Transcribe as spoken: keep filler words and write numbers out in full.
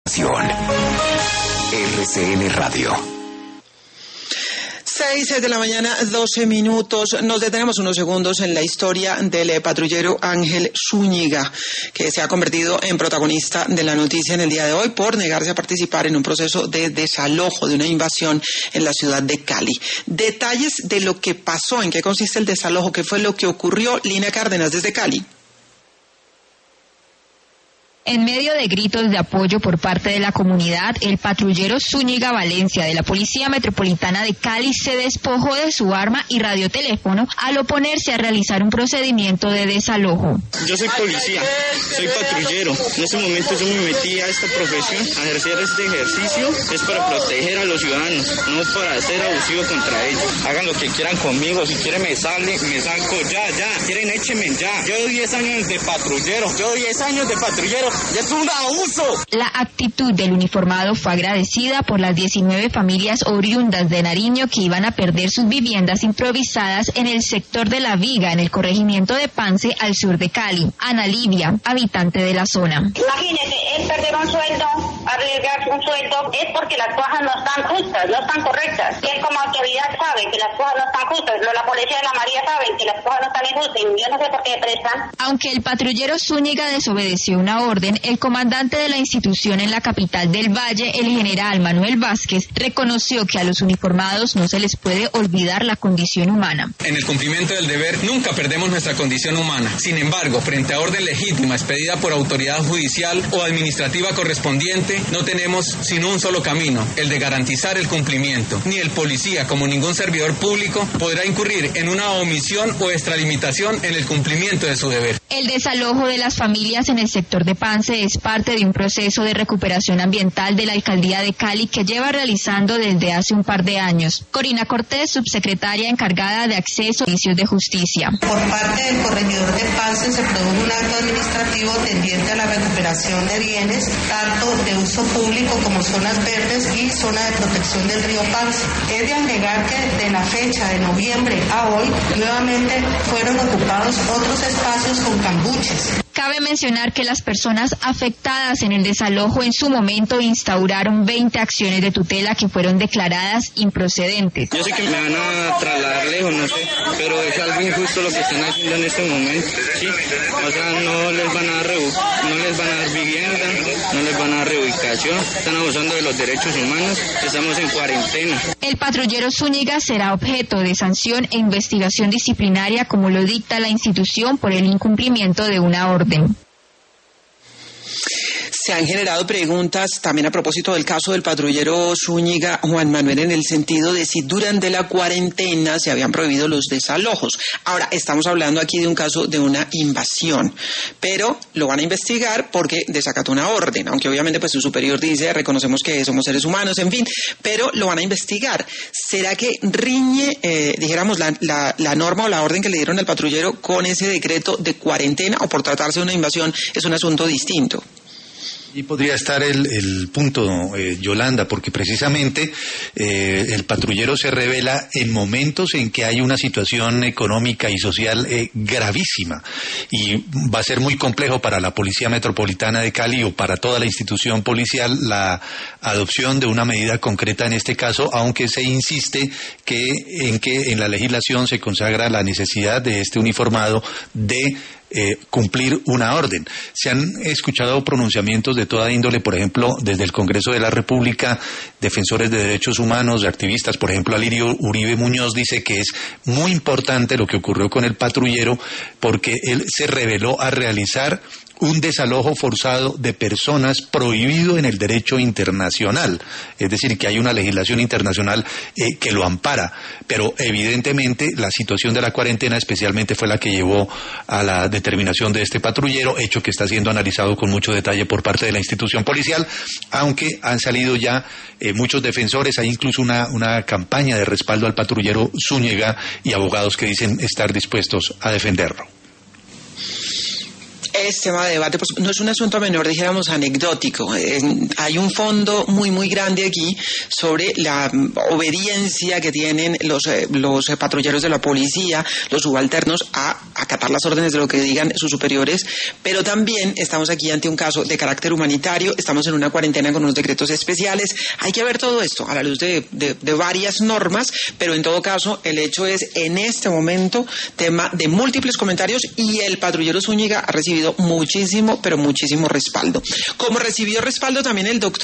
R C N Radio. seis de la mañana, doce minutos. Nos detenemos unos segundos en la historia del patrullero Ángel Zúñiga, que se ha convertido en protagonista de la noticia en el día de hoy por negarse a participar en un proceso de desalojo de una invasión en la ciudad de Cali. Detalles de lo que pasó, en qué consiste el desalojo, qué fue lo que ocurrió. Lina Cárdenas, desde Cali. En medio de gritos de apoyo por parte de la comunidad, el patrullero Zúñiga Valencia de la Policía Metropolitana de Cali se despojó de su arma y radioteléfono al oponerse a realizar un procedimiento de desalojo. Yo soy policía, soy patrullero. En este momento yo me metí a esta profesión, a ejercer este ejercicio, es para proteger a los ciudadanos, no para ser abusivo contra ellos. Hagan lo que quieran conmigo, si quieren me salen, me saco ya, ya, quieren échenme ya. Yo doy diez años de patrullero, yo doy diez años de patrullero. ¡Es un abuso! La actitud del uniformado fue agradecida por las diecinueve familias oriundas de Nariño que iban a perder sus viviendas improvisadas en el sector de La Viga, en el corregimiento de Pance, al sur de Cali. Ana Livia, habitante de la zona. Imagínese, él perder un sueldo, arriesgar un sueldo, es porque las cosas no están justas, no están correctas. Y él como autoridad sabe que las cosas no están justas, la policía de la María sabe que las cosas no están injustas, y yo no sé por qué prestan. Aunque el patrullero Zúñiga desobedeció una orden, el comandante de la institución en la capital del Valle, el general Manuel Vázquez, reconoció que a los uniformados no se les puede olvidar la condición humana. En el cumplimiento del deber nunca perdemos nuestra condición humana. Sin embargo, frente a orden legítima expedida por autoridad judicial o administrativa correspondiente, no tenemos sino un solo camino, el de garantizar el cumplimiento. Ni el policía, como ningún servidor público, podrá incurrir en una omisión o extralimitación en el cumplimiento de su deber. El desalojo de las familias en el sector de Pance es parte de un proceso de recuperación ambiental de la Alcaldía de Cali que lleva realizando desde hace un par de años. Corina Cortés, subsecretaria encargada de Acceso a Servicios de Justicia. Por parte del corregidor de Pance se produjo un acto administrativo tendiente a la recuperación de bienes, tanto de uso público como zonas verdes y zona de protección del río Pance. Es de agregar que de la fecha de noviembre a hoy, nuevamente fueron ocupados otros espacios con cambuches. Cabe mencionar que las personas afectadas en el desalojo en su momento instauraron veinte acciones de tutela que fueron declaradas improcedentes. Yo sé que me van a trasladar lejos, no sé, pero es algo injusto lo que están haciendo en este momento, ¿sí? O sea, no les van a dar rebu- no les van a dar vivienda, no les van a dar reubicación, están abusando de los derechos humanos, estamos en cuarentena. El patrullero Zúñiga será objeto de sanción e investigación disciplinaria como lo dicta la institución por el incumplimiento de una orden. Se han generado preguntas también a propósito del caso del patrullero Zúñiga, Juan Manuel, en el sentido de si durante la cuarentena se habían prohibido los desalojos. Ahora, estamos hablando aquí de un caso de una invasión, pero lo van a investigar porque desacató una orden, aunque obviamente pues su superior dice, reconocemos que somos seres humanos, en fin, pero lo van a investigar. ¿Será que riñe, eh, dijéramos, la, la, la norma o la orden que le dieron al patrullero con ese decreto de cuarentena, o por tratarse de una invasión es un asunto distinto? Y podría estar el, el punto, eh, Yolanda, porque precisamente eh, el patrullero se revela en momentos en que hay una situación económica y social eh, gravísima, y va a ser muy complejo para la Policía Metropolitana de Cali o para toda la institución policial la adopción de una medida concreta en este caso, aunque se insiste que en que en la legislación se consagra la necesidad de este uniformado de Eh, cumplir una orden. Se han escuchado pronunciamientos de toda índole, por ejemplo, desde el Congreso de la República, defensores de derechos humanos, activistas, por ejemplo, Alirio Uribe Muñoz dice que es muy importante lo que ocurrió con el patrullero porque él se reveló a realizar un desalojo forzado de personas prohibido en el derecho internacional, es decir, que hay una legislación internacional eh, que lo ampara, pero evidentemente la situación de la cuarentena especialmente fue la que llevó a la determinación de este patrullero, hecho que está siendo analizado con mucho detalle por parte de la institución policial, aunque han salido ya eh, muchos defensores, hay incluso una, una campaña de respaldo al patrullero Zúñiga y abogados que dicen estar dispuestos a defenderlo. Es tema de debate, pues no es un asunto menor, dijéramos anecdótico. Eh, hay un fondo muy, muy grande aquí sobre la um, obediencia que tienen los, eh, los eh, patrulleros de la policía, los subalternos, a acatar las órdenes de lo que digan sus superiores, pero también estamos aquí ante un caso de carácter humanitario, estamos en una cuarentena con unos decretos especiales, hay que ver todo esto a la luz de, de, de varias normas, pero en todo caso el hecho es en este momento tema de múltiples comentarios y el patrullero Zúñiga ha recibido muchísimo, pero muchísimo respaldo. Como recibió respaldo también el doctor